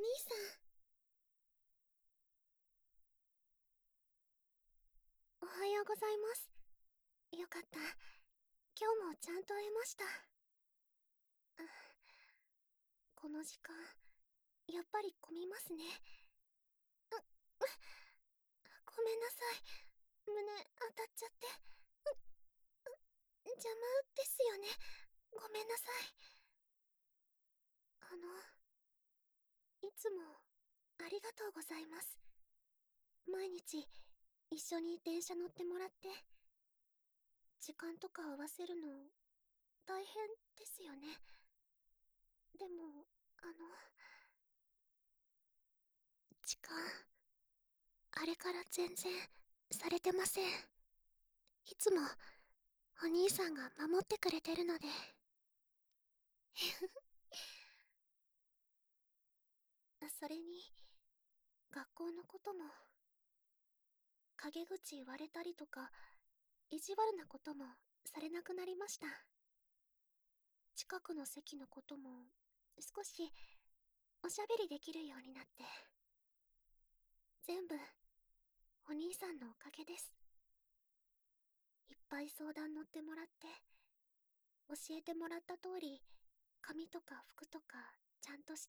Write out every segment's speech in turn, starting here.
兄さん、おはようございます。よかった。今日もちゃんと会えました。この時間、やっぱり混みますね。ごめんなさい。胸当たっちゃって。邪魔ですよね。ごめんなさい。いつもありがとうございます。毎日一緒に電車乗ってもらって、時間とか合わせるの大変ですよね。でも、時間、あれから全然されてません。いつもお兄さんが守ってくれてるので。それに、学校のことも、陰口言われたりとか、意地悪なこともされなくなりました。近くの席のことも、少しおしゃべりできるようになって。全部、お兄さんのおかげです。いっぱい相談乗ってもらって、教えてもらった通り、髪とか服とかちゃんとして、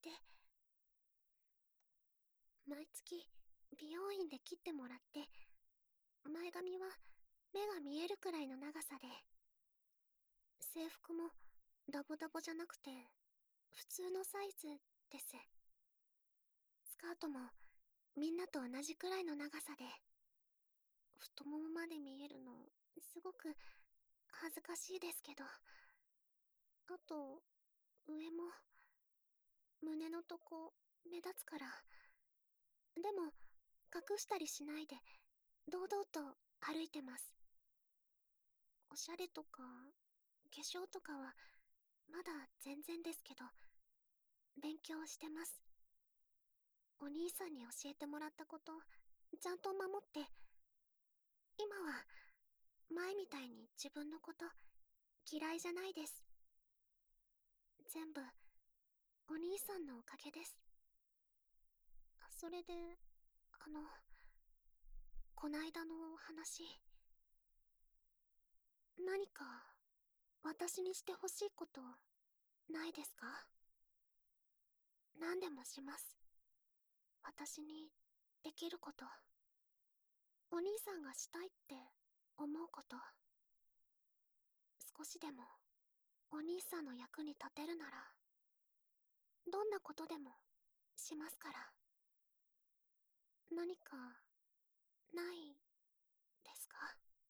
毎月美容院で切ってもらって、前髪は目が見えるくらいの長さで、制服もダボダボじゃなくて普通のサイズです。スカートもみんなと同じくらいの長さで、太ももまで見えるのすごく恥ずかしいですけど、あと上も胸のとこ目立つから。でも隠したりしないで堂々と歩いてます。おしゃれとか化粧とかはまだ全然ですけど、勉強してます。お兄さんに教えてもらったことちゃんと守って、今は前みたいに自分のこと嫌いじゃないです。全部お兄さんのおかげです。それで、あの、こないだのお話、何か私にしてほしいことないですか？何でもします。私にできること、お兄さんがしたいって思うこと、少しでもお兄さんの役に立てるなら、どんなことでもしますから。何かないですか？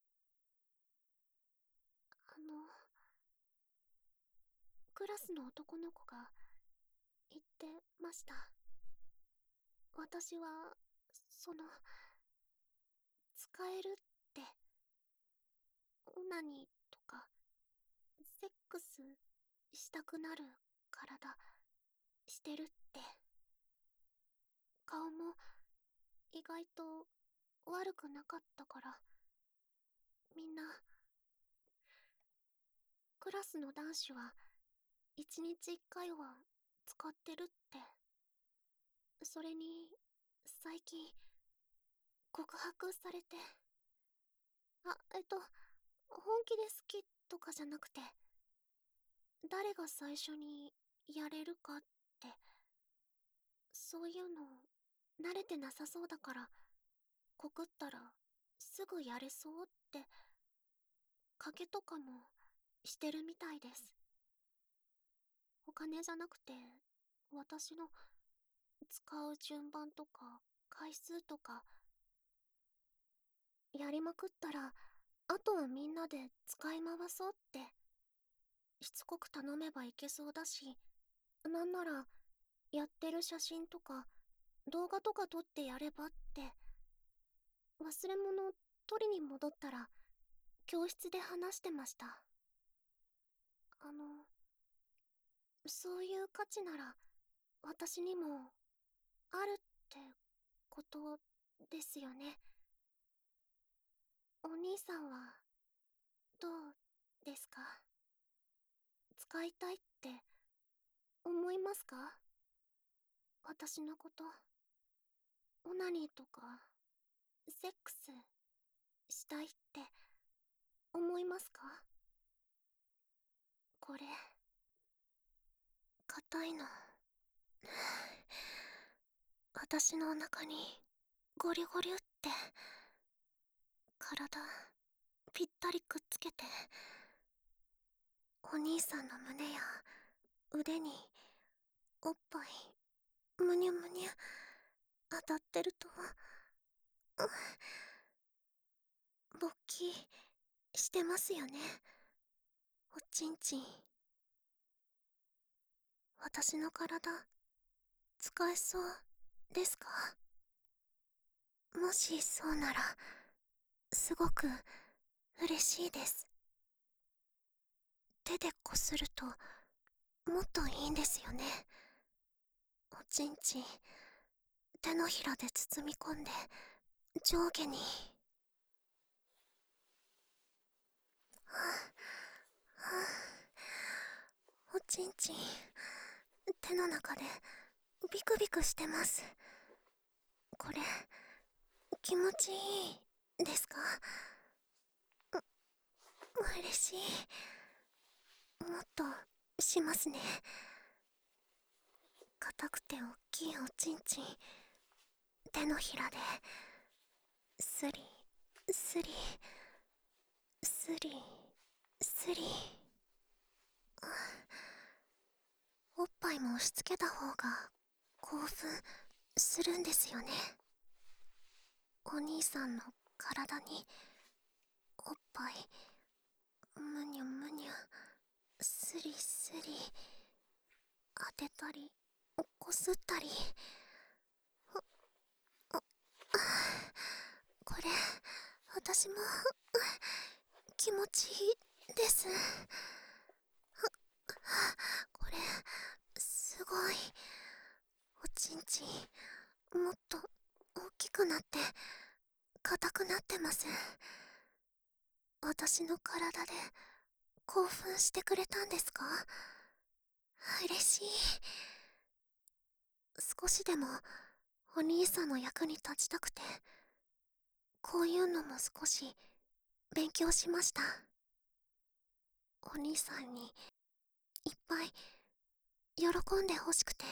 あの、クラスの男の子が言ってました。私は、使えるって、オナニーとか、セックスしたくなる体してるって。顔も意外と悪くなかったから、みんな、クラスの男子は一日一回は使ってるって。それに、最近、告白されて。本気で好きとかじゃなくて、誰が最初にやれるかって、そういうの慣れてなさそうだから、告ったらすぐやれそうって、賭けとかもしてるみたいです。お金じゃなくて、私の使う順番とか回数とか、やりまくったら、あとはみんなで使い回そうって、しつこく頼めばいけそうだし、なんなら、やってる写真とか動画とか撮ってやればって、忘れ物取りに戻ったら教室で話してました。あの、そういう価値なら私にもあるってことですよね。お兄さんはどうですか？使いたいって思いますか？ 私のこと、オナニーとか、セックス、したいって思いますか？これ、硬いの。私のお腹に、ゴリゴリって、体、ぴったりくっつけて、お兄さんの胸や腕に、おっぱい、むにゅむにゅ、当たってると、勃起してますよね。おちんちん。私の体、使えそうですか？もしそうなら、すごく嬉しいです。手でこすると、もっといいんですよね。おちんちん、手のひらで包み込んで、上下に。おちんちん、手の中でビクビクしてます。これ、気持ちいいですか？嬉しい。もっとしますね。硬くて大きいおちんちん、手のひらで、スリ、スリ、スリ、スリ。おっぱいも押し付けた方が興奮するんですよね。お兄さんの体におっぱいむにゅむにゅ、スリスリ当てたりこすったり。これ私も気持ちいいです。これすごい。おちんちんもっと大きくなって硬くなってます。私の体で興奮してくれたんですか？嬉しい。少しでもお兄さんの役に立ちたくて、こういうのも少し勉強しました。お兄さんにいっぱい喜んでほしくて。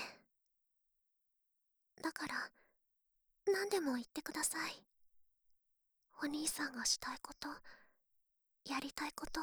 だから何でも言ってください。お兄さんがしたいこと、やりたいこと。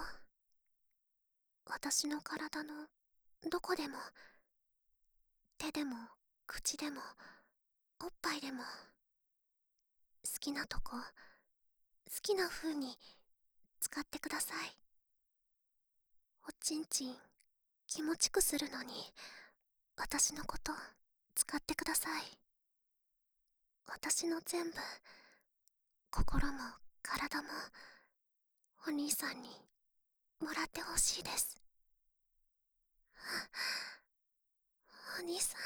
私の体のどこでも、手でも口でもおっぱいでも、好きなとこ、好きな風に使ってください。おちんちん気持ちくするのに、私のこと使ってください。私の全部、心も体もお兄さんにもらってほしいです。お兄さん。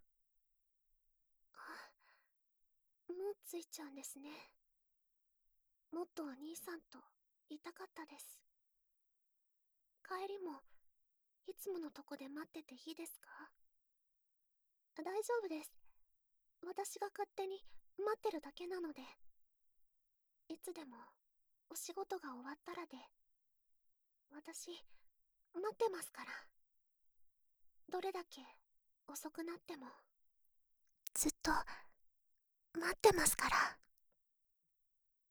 もうついちゃうんですね。もっとお兄さんといたかったです。帰りもいつものとこで待ってていいですか？大丈夫です。私が勝手に待ってるだけなので。いつでもお仕事が終わったらで。私待ってますから。どれだけ遅くなってもずっと待ってますから。